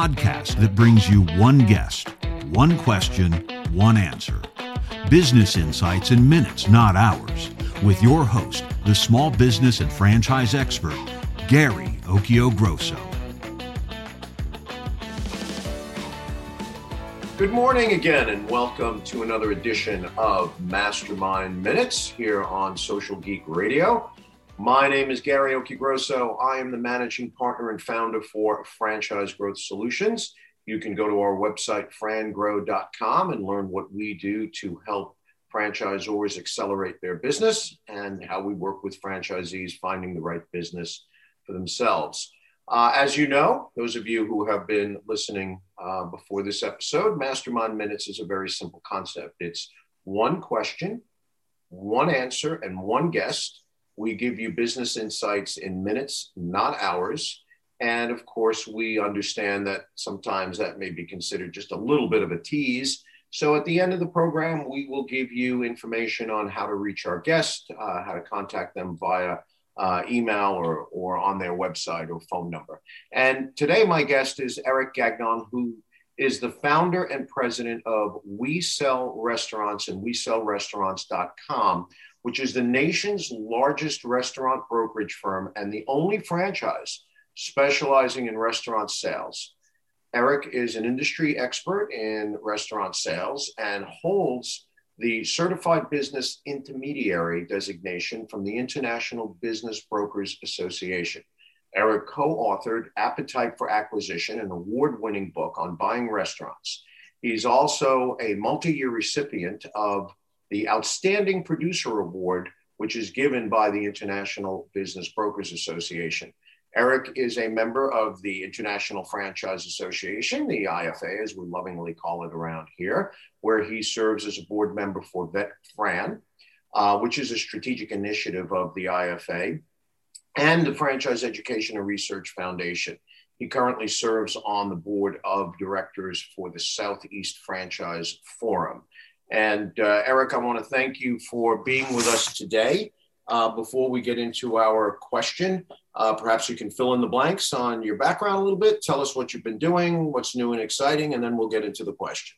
podcast that brings you one guest, one question, one answer. Business insights in minutes, not hours, with your host, the small business and franchise expert, Gary Occhiogrosso. Good morning again, and welcome to another edition of Mastermind Minutes here on Social Geek Radio. My name is Gary Occhiogrosso. I am the managing partner and founder for Franchise Growth Solutions. You can go to our website, frangrow.com, and learn what we do to help franchisors accelerate their business and how we work with franchisees finding the right business for themselves. As you know, those of you who have been listening before this episode, Mastermind Minutes is a very simple concept. It's one question, one answer, and one guest. We give you business insights in minutes, not hours. And of course, we understand that sometimes that may be considered just a little bit of a tease. So at the end of the program, we will give you information on how to reach our guest, how to contact them via email or on their website or phone number. And today, my guest is Eric Gagnon, who is the founder and president of We Sell Restaurants and WeSellRestaurants.com, which is the nation's largest restaurant brokerage firm and the only franchise specializing in restaurant sales. Eric is an industry expert in restaurant sales and holds the Certified Business Intermediary designation from the International Business Brokers Association. Eric co-authored Appetite for Acquisition, an award-winning book on buying restaurants. He's also a multi-year recipient of the Outstanding Producer Award, which is given by the International Business Brokers Association. Eric is a member of the International Franchise Association, the IFA, as we lovingly call it around here, where he serves as a board member for VetFran, which is a strategic initiative of the IFA, and the Franchise Education and Research Foundation. He currently serves on the board of directors for the Southeast Franchise Forum. And Eric, I want to thank you for being with us today. Before we get into our question, perhaps you can fill in the blanks on your background a little bit. Tell us what you've been doing, what's new and exciting, and then we'll get into the question.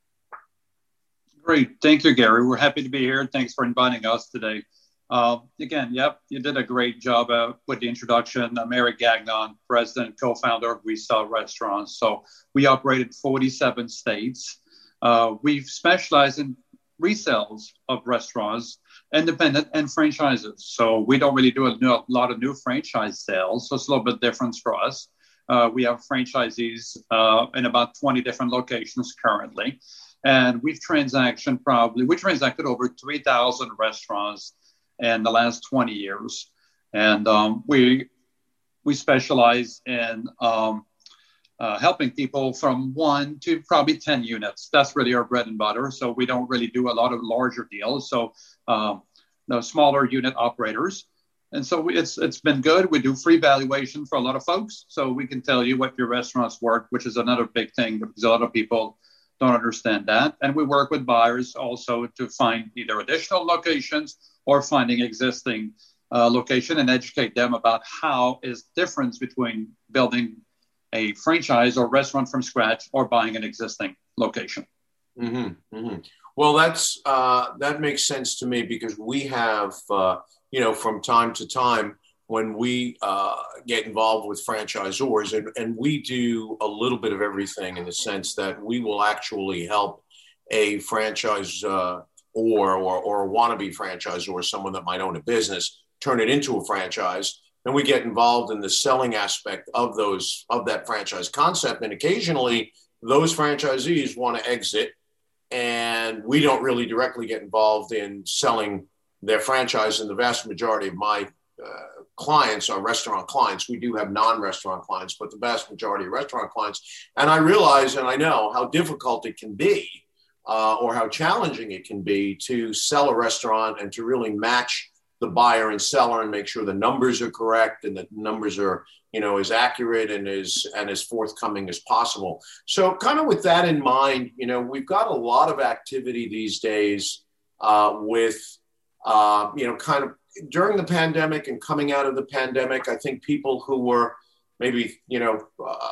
Great. Thank you, Gary. We're happy to be here. Thanks for inviting us today. Again, you did a great job with the introduction. I'm Eric Gagnon, president and co-founder of We Sell Restaurants. So we operate in 47 states. We've specialized in resales of restaurants, independent and franchises. So we don't really do a lot of new franchise sales. So it's a little bit different for us. We have franchisees in about 20 different locations currently. And we transacted over 3,000 restaurants in the last 20 years. And we specialize in helping people from 1 to probably 10 units. That's really our bread and butter. So we don't really do a lot of larger deals. So the smaller unit operators. And so it's been good. We do free valuation for a lot of folks. So we can tell you what your restaurant's worth, which is another big thing because a lot of people don't understand that. And we work with buyers also to find either additional locations or finding existing location and educate them about how is the difference between building a franchise or restaurant from scratch or buying an existing location. Mm-hmm, mm-hmm. Well, that makes sense to me because we have, from time to time when we get involved with franchisors and we do a little bit of everything in the sense that we will actually help a franchise or a wannabe franchisor or someone that might own a business turn it into a franchise. And we get involved in the selling aspect of that franchise concept. And occasionally those franchisees want to exit and we don't really directly get involved in selling their franchise. And the vast majority of my clients are restaurant clients. We do have non-restaurant clients, but the vast majority of restaurant clients. And I realize and I know how difficult it can be or how challenging it can be to sell a restaurant and to really match the buyer and seller and make sure the numbers are correct and the numbers are, as accurate and as forthcoming as possible. So kind of with that in mind, we've got a lot of activity these days with, kind of during the pandemic and coming out of the pandemic. I think people who were maybe,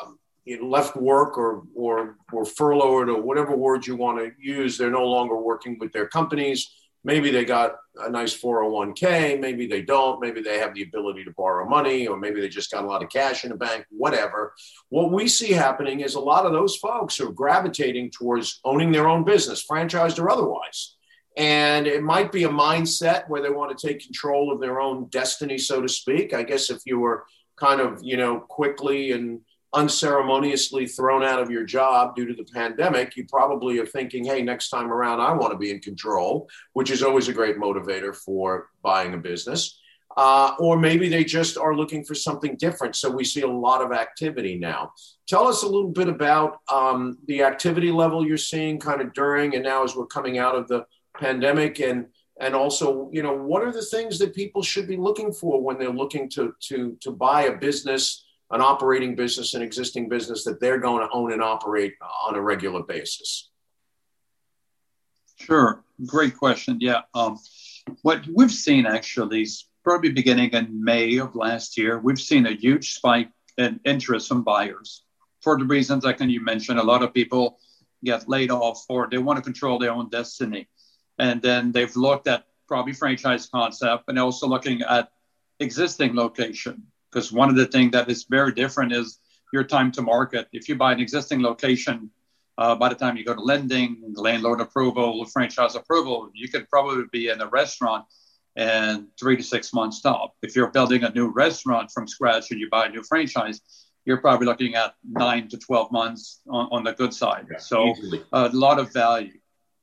left work or furloughed or whatever word you want to use. They're no longer working with their companies. Maybe they got a nice 401k. Maybe they don't. Maybe they have the ability to borrow money, or maybe they just got a lot of cash in the bank, whatever. What we see happening is a lot of those folks are gravitating towards owning their own business, franchised or otherwise. And it might be a mindset where they want to take control of their own destiny, so to speak. I guess if you were kind of, quickly and unceremoniously thrown out of your job due to the pandemic, you probably are thinking, hey, next time around, I want to be in control, which is always a great motivator for buying a business. Or maybe they just are looking for something different. So we see a lot of activity now. Tell us a little bit about the activity level you're seeing kind of during and now as we're coming out of the pandemic, and also, what are the things that people should be looking for when they're looking to buy a business, an operating business, an existing business that they're going to own and operate on a regular basis? Sure. Great question. Yeah. What we've seen actually is probably beginning in May of last year, we've seen a huge spike in interest from buyers for the reasons like you mentioned. A lot of people get laid off or they want to control their own destiny. And then they've looked at probably franchise concept and also looking at existing location. Because one of the things that is very different is your time to market. If you buy an existing location, by the time you go to lending, landlord approval, franchise approval, you could probably be in a restaurant in 3 to 6 months top. If you're building a new restaurant from scratch and you buy a new franchise, you're probably looking at 9 to 12 months on the good side. Yeah, so a lot of value.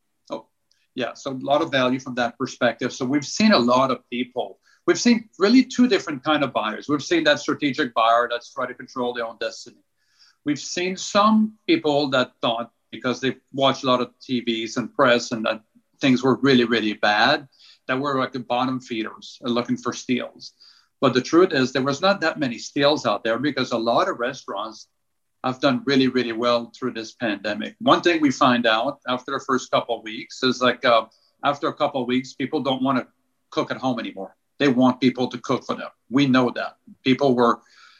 So a lot of value from that perspective. So we've seen a lot of people. We've seen really two different kind of buyers. We've seen that strategic buyer that's trying to control their own destiny. We've seen some people that thought, because they've watched a lot of TVs and press and that things were really, really bad, that were like the bottom feeders looking for steals. But the truth is there was not that many steals out there because a lot of restaurants have done really, really well through this pandemic. One thing we find out after the first couple of weeks is after a couple of weeks, people don't want to cook at home anymore. They want people to cook for them. We know that. People were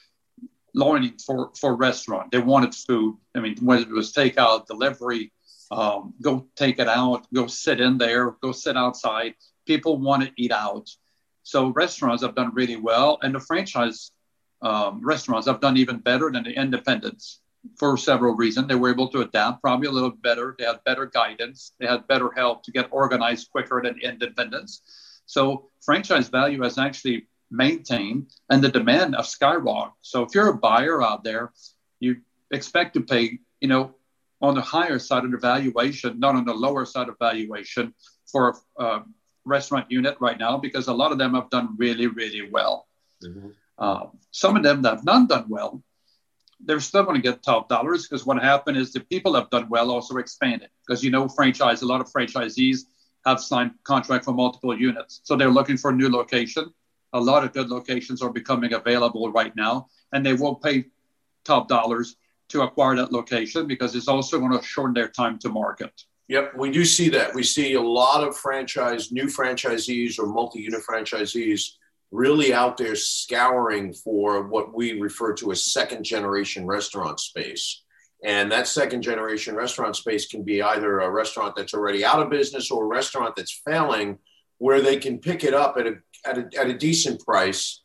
longing for restaurant. They wanted food. I mean, whether it was takeout, delivery, go take it out, go sit in there, go sit outside. People want to eat out. So restaurants have done really well. And the franchise restaurants have done even better than the independents for several reasons. They were able to adapt probably a little better. They had better guidance. They had better help to get organized quicker than independents. So franchise value has actually maintained and the demand have skyrocketed. So if you're a buyer out there, you expect to pay, on the higher side of the valuation, not on the lower side of valuation for a restaurant unit right now, because a lot of them have done really, really well. Mm-hmm. Some of them that have not done well, they're still going to get top dollars because what happened is the people have done well also expanded because, a lot of franchisees have signed contract for multiple units. So they're looking for a new location. A lot of good locations are becoming available right now, and they will pay top dollars to acquire that location because it's also going to shorten their time to market. Yep, we do see that. We see a lot of new franchisees or multi-unit franchisees really out there scouring for what we refer to as second-generation restaurant space. And that second-generation restaurant space can be either a restaurant that's already out of business or a restaurant that's failing, where they can pick it up at a decent price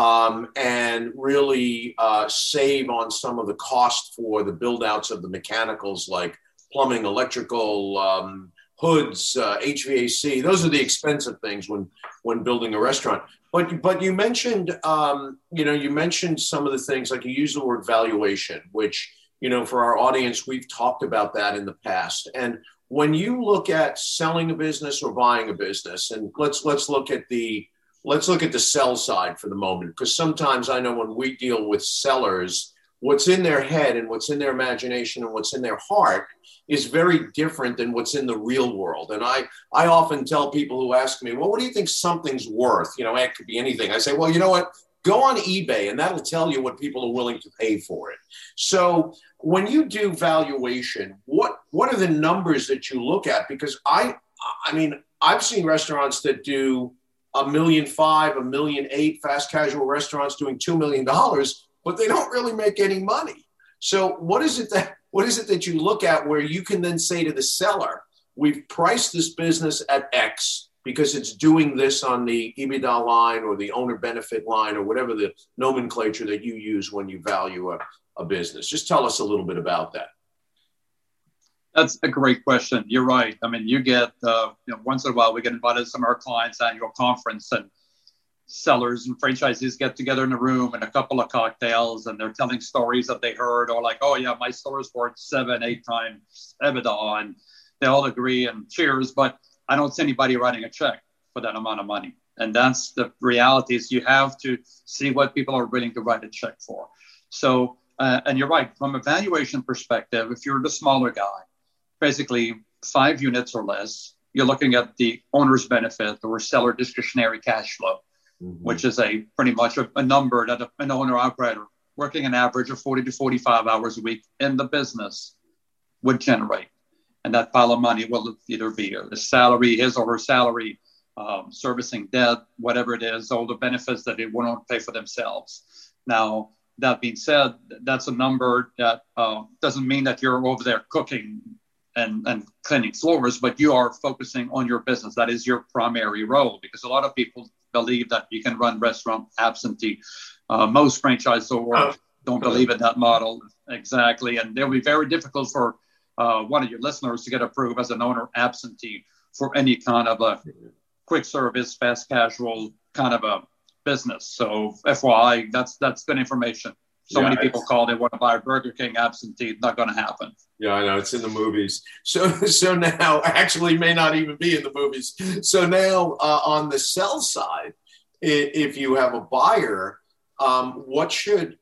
and really save on some of the cost for the build-outs of the mechanicals like plumbing, electrical, hoods, HVAC. Those are the expensive things when building a restaurant. But you mentioned, you mentioned some of the things, like you used the word valuation, which, for our audience, we've talked about that in the past. And when you look at selling a business or buying a business, and let's look at the sell side for the moment, because sometimes I know when we deal with sellers, what's in their head and what's in their imagination and what's in their heart is very different than what's in the real world. And I often tell people who ask me, well, what do you think something's worth? It could be anything. I say, well, you know what? Go on eBay and that'll tell you what people are willing to pay for it. So when you do valuation, what are the numbers that you look at? Because I've seen restaurants that do $1.5 million, $1.8 million, fast casual restaurants doing $2 million, but they don't really make any money. So what is it that you look at where you can then say to the seller, we've priced this business at X because it's doing this on the EBITDA line or the owner benefit line or whatever the nomenclature that you use when you value a business? Just tell us a little bit about that. That's a great question. You're right. I mean, you get, once in a while we get invited to some of our clients' annual conference, and sellers and franchisees get together in a room and a couple of cocktails, and they're telling stories that they heard, or like, oh yeah, my store is worth 7-8 times EBITDA, and they all agree and cheers, but I don't see anybody writing a check for that amount of money. And that's the reality, is you have to see what people are willing to write a check for. So, and you're right, from a valuation perspective, if you're the smaller guy, basically 5 units or less, you're looking at the owner's benefit or seller discretionary cash flow, which is pretty much a number that an owner operator working an average of 40 to 45 hours a week in the business would generate. And that pile of money will either be a salary, his or her salary, servicing debt, whatever it is, all the benefits that they won't pay for themselves. Now, that being said, that's a number that doesn't mean that you're over there cooking and cleaning floors, but you are focusing on your business. That is your primary role, because a lot of people believe that you can run restaurant absentee. Most franchisors don't believe in that model. Exactly. And it'll be very difficult for one of your listeners to get approved as an owner absentee for any kind of a quick service, fast casual kind of a business. So FYI, that's good information. So many people call, they want to buy a Burger King absentee. Not going to happen. Yeah, I know. It's in the movies. So now, actually may not even be in the movies. So now on the sell side, if you have a buyer, what should,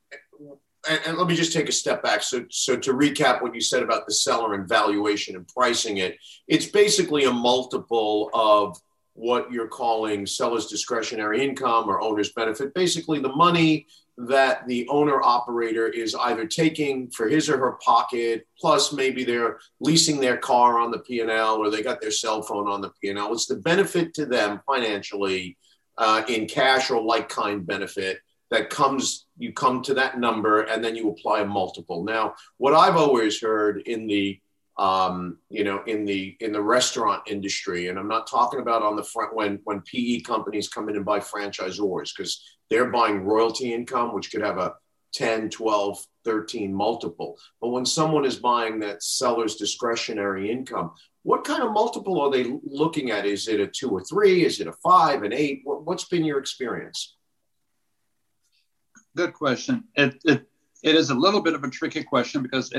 and let me just take a step back. So to recap what you said about the seller and valuation and pricing it, it's basically a multiple of what you're calling seller's discretionary income or owner's benefit. Basically the money that the owner operator is either taking for his or her pocket, plus maybe they're leasing their car on the P&L or they got their cell phone on the P&L. It's the benefit to them financially in cash or like-kind benefit that you come to that number and then you apply a multiple. Now, what I've always heard in the in the restaurant industry, and I'm not talking about on the front when PE companies come in and buy franchisors, because they're buying royalty income, which could have a 10, 12, 13 multiple. But when someone is buying that seller's discretionary income, what kind of multiple are they looking at? Is it a 2 or 3? Is it a 5, an 8? What's been your experience? Good question. It is a little bit of a tricky question, because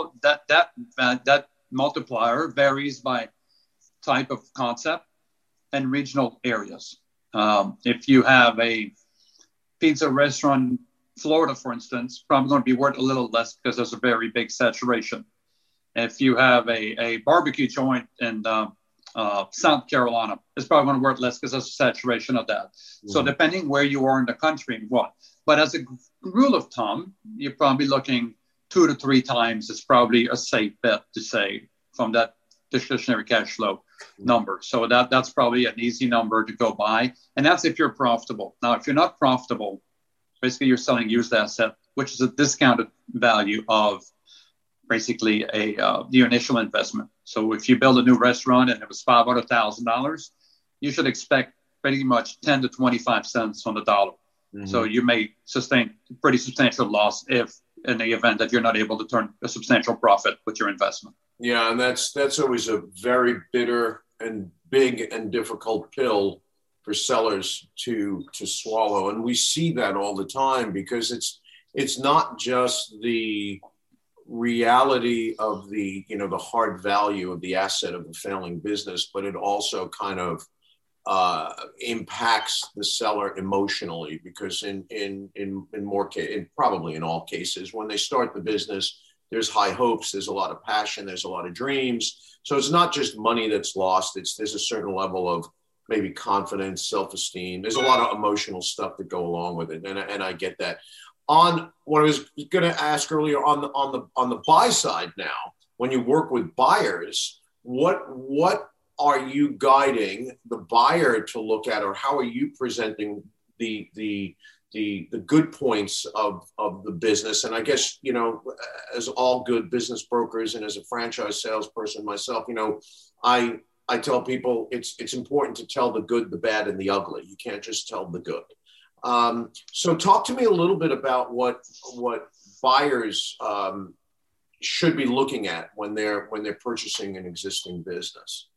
that multiplier varies by type of concept and regional areas. If you have a pizza restaurant in Florida, for instance, probably going to be worth a little less because there's a very big saturation. If you have a barbecue joint in South Carolina, it's probably going to worth less because there's a saturation of that. Mm-hmm. So depending where you are in the country, but as a rule of thumb, you're probably looking 2 to 3 times is probably a safe bet to say from that discretionary cash flow number. So that's probably an easy number to go by. And that's if you're profitable. Now, if you're not profitable, basically you're selling used asset, which is a discounted value of basically the initial investment. So if you build a new restaurant and it was $500,000, you should expect pretty much 10 to 25 cents on the dollar. Mm-hmm. So you may sustain pretty substantial loss if in the event that you're not able to turn a substantial profit with your investment. Yeah, and that's always a very bitter and big and difficult pill for sellers to swallow. And we see that all the time, because it's not just the reality of the hard value of the asset of the failing business, but it also kind of impacts the seller emotionally, because in more cases, probably in all cases, when they start the business, there's high hopes, there's a lot of passion, there's a lot of dreams. So it's not just money that's lost. There's a certain level of maybe confidence, self-esteem. There's a lot of emotional stuff that go along with it, and I get that. On what I was going to ask earlier, on the buy side now, when you work with buyers, what are you guiding the buyer to look at, or how are you presenting the the good points of the business. And I guess, you know, as all good business brokers and as a franchise salesperson myself, you know, I tell people it's important to tell the good, the bad, and the ugly. You can't just tell the good. So talk to me a little bit about what buyers should be looking at when they're purchasing an existing business.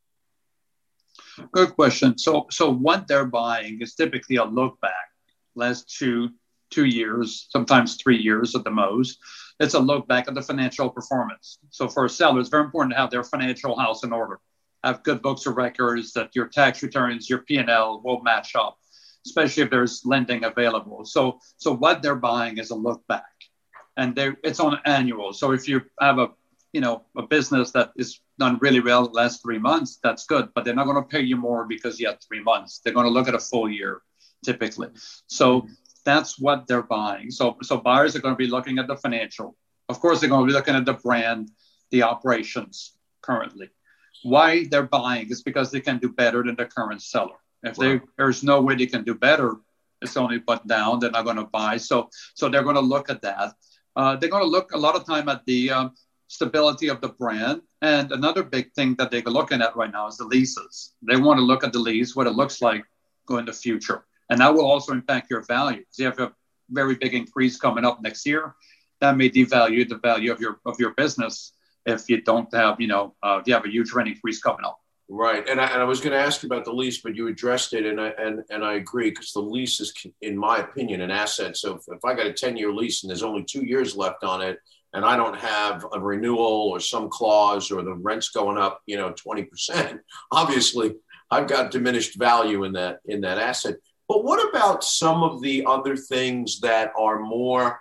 Good question. So what they're buying is typically a look back, last two years, sometimes 3 years at the most. It's a look back at the financial performance. So for a seller, it's very important to have their financial house in order. Have good books of records, that your tax returns, your P&L will match up, especially if there's lending available. So what they're buying is a look back, and it's on annual. So if you have a business that is done really well the last 3 months, that's good, but they're not going to pay you more because you had 3 months. They're going to look at a full year typically. So that's what they're buying. So buyers are going to be looking at the financial. Of course, they're going to be looking at the brand, the operations currently. Why they're buying is because they can do better than the current seller. If there's no way they can do better, it's only but down, they're not going to buy. So they're going to look at that. They're going to look a lot of time at the stability of the brand. And another big thing that they're looking at right now is the leases. They want to look at the lease, what it looks like going in the future. And that will also impact your value. So you have a very big increase coming up next year. That may devalue the value of your business if you don't have, if you have a huge rent increase coming up. Right. And I was going to ask you about the lease, but you addressed it. And I agree, because the lease is, in my opinion, an asset. So if I got a 10-year lease and there's only 2 years left on it, and I don't have a renewal or some clause, or the rent's going up, 20%, obviously I've got diminished value in that asset. But what about some of the other things that are more,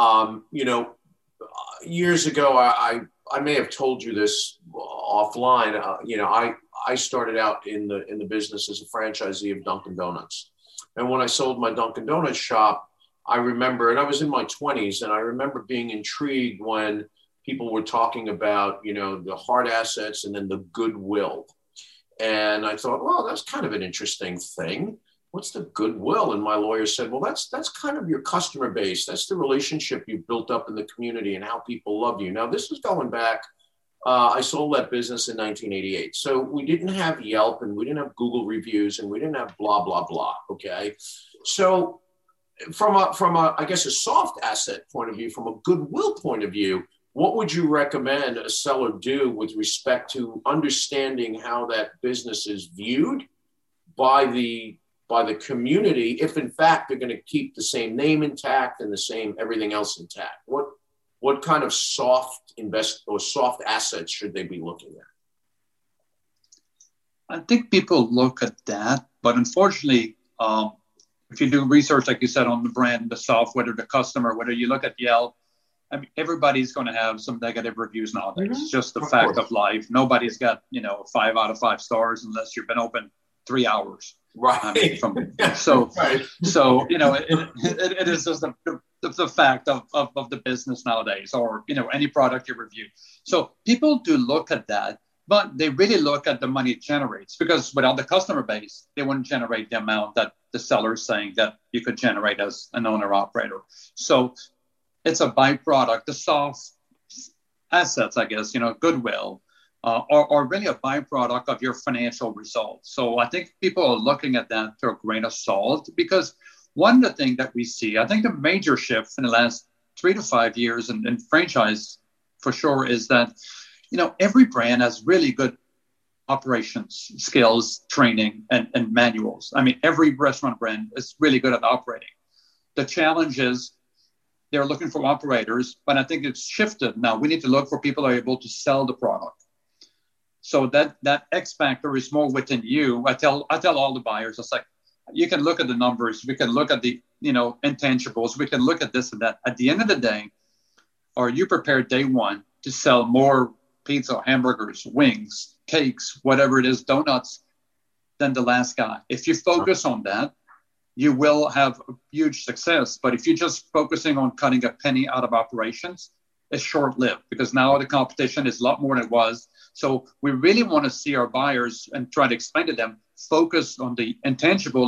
years ago, I may have told you this offline. I started out in the business as a franchisee of Dunkin' Donuts. And when I sold my Dunkin' Donuts shop, I remember, and I was in my 20s, and I remember being intrigued when people were talking about, the hard assets and then the goodwill. And I thought, well, that's kind of an interesting thing. What's the goodwill? And my lawyer said, well, that's kind of your customer base. That's the relationship you've built up in the community and how people love you. Now, this is going back. I sold that business in 1988. So we didn't have Yelp, and we didn't have Google reviews, and we didn't have blah, blah, blah. Okay. So from a, I guess, a soft asset point of view, from a goodwill point of view, what would you recommend a seller do with respect to understanding how that business is viewed by the community, if in fact they're going to keep the same name intact and the same everything else intact? What kind of soft assets should they be looking at? I think people look at that, but unfortunately, if you do research, like you said, on the brand, the software, the customer, whether you look at Yelp, I mean, everybody's going to have some negative reviews nowadays. Mm-hmm. It's just the fact of life. Nobody's got 5 out of 5 stars unless you've been open 3 hours. Right. I mean, right. So it is just the fact of the business nowadays, or any product you review. So people do look at that, but they really look at the money it generates, because without the customer base, they wouldn't generate the amount that the seller is saying that you could generate as an owner operator. So it's a byproduct. The soft assets, I guess, goodwill, are really a byproduct of your financial results. So I think people are looking at that to a grain of salt, because one of the things that we see, I think the major shift in the last 3 to 5 years in franchise for sure, is that, every brand has really good operations skills, training, and manuals. I mean, every restaurant brand is really good at operating. The challenge is they're looking for operators, but I think it's shifted. Now we need to look for people who are able to sell the product. So that X factor is more within you. I tell all the buyers, it's like, you can look at the numbers, we can look at the intangibles, we can look at this and that. At the end of the day, are you prepared day one to sell more pizza, hamburgers, wings, cakes, whatever it is, donuts, than the last guy? If you focus on that, you will have a huge success. But if you're just focusing on cutting a penny out of operations, it's short-lived, because now the competition is a lot more than it was. So we really want to see our buyers and try to explain to them, focus on the intangible. Is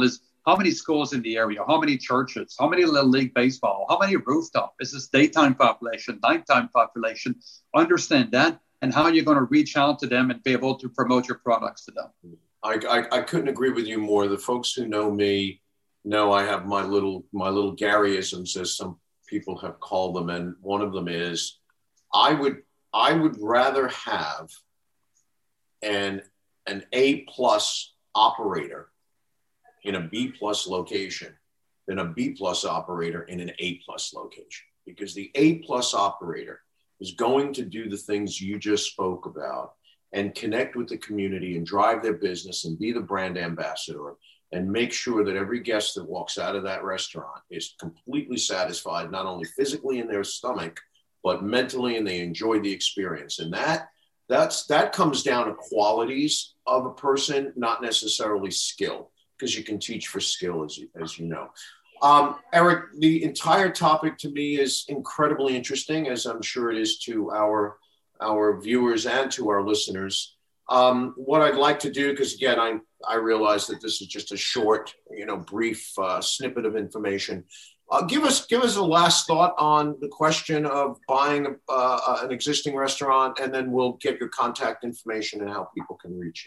how many schools in the area, how many churches, how many Little League baseball, how many rooftop, is this daytime population, nighttime population, understand that, and how you're going to reach out to them and be able to promote your products to them. I couldn't agree with you more. The folks who know me know I have my little Garyisms, as some people have called them, and one of them is I would rather have an A+ operator in a B+ location than a B+ operator in an A+ location, because the A+ operator is going to do the things you just spoke about and connect with the community and drive their business and be the brand ambassador and make sure that every guest that walks out of that restaurant is completely satisfied, not only physically in their stomach, but mentally, and they enjoy the experience. And that comes down to qualities of a person, not necessarily skill, because you can teach for skill, as you know. Eric, the entire topic to me is incredibly interesting, as I'm sure it is to our viewers and to our listeners. What I'd like to do, because again, I realize that this is just a short, brief snippet of information. Give us a last thought on the question of buying an existing restaurant, and then we'll get your contact information and how people can reach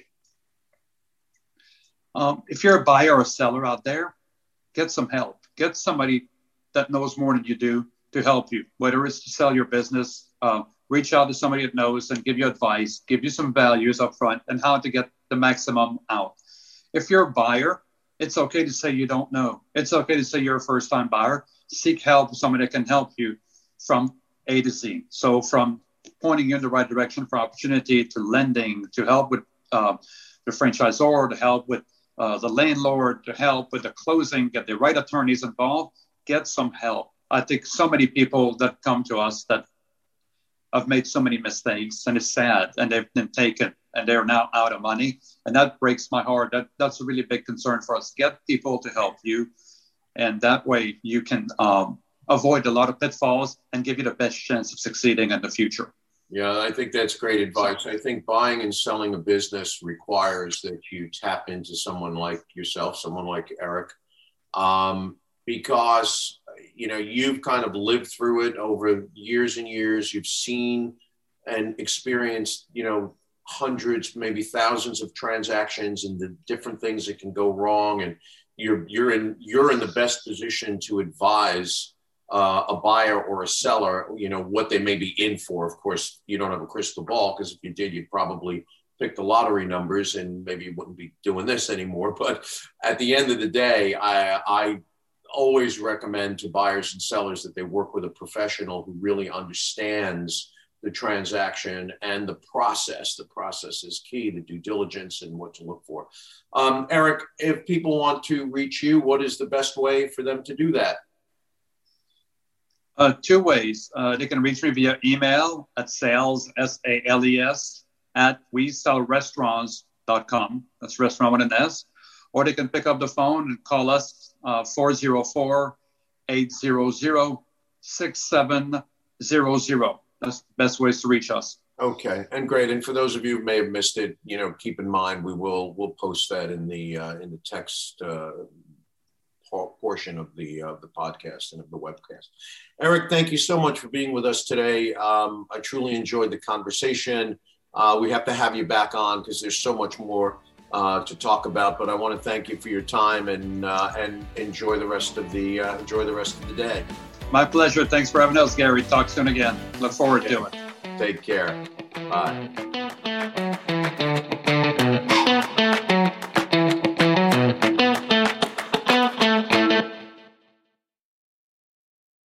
you. If you're a buyer or a seller out there, get some help. Get somebody that knows more than you do to help you, whether it's to sell your business. Reach out to somebody that knows and give you advice, give you some values up front and how to get the maximum out. If you're a buyer, it's okay to say you don't know. It's okay to say you're a first-time buyer. Seek help with somebody that can help you from A to Z. So from pointing you in the right direction for opportunity, to lending, to help with the franchisor, to help with the landlord, to help with the closing, get the right attorneys involved, get some help. I think so many people that come to us that have made so many mistakes, and it's sad, and they've been taken and they're now out of money. And that breaks my heart. That's a really big concern for us. Get people to help you. And that way you can avoid a lot of pitfalls and give you the best chance of succeeding in the future. Yeah, I think that's great advice. I think buying and selling a business requires that you tap into someone like yourself, someone like Eric, because, you've kind of lived through it over years and years. You've seen and experienced, hundreds, maybe thousands of transactions and the different things that can go wrong. And you're in the best position to advise a buyer or a seller, what they may be in for. Of course, you don't have a crystal ball, because if you did, you'd probably pick the lottery numbers and maybe you wouldn't be doing this anymore. But at the end of the day, I always recommend to buyers and sellers that they work with a professional who really understands the transaction and the process. The process is key, the due diligence and what to look for. Eric, if people want to reach you, what is the best way for them to do that? Two ways. They can reach me via email at sales, SALES, at WeSellRestaurants.com. That's restaurant with an S. Or they can pick up the phone and call us 404-800-6700. That's the best ways to reach us. Okay, and great. And for those of you who may have missed it, keep in mind we'll post that in the text portion of the podcast and of the webcast. Eric, thank you so much for being with us today. I truly enjoyed the conversation. We have to have you back on because there's so much more to talk about. But I want to thank you for your time and enjoy the rest of the day. My pleasure. Thanks for having us, Gary. Talk soon again. Look forward to it. Take care. Bye.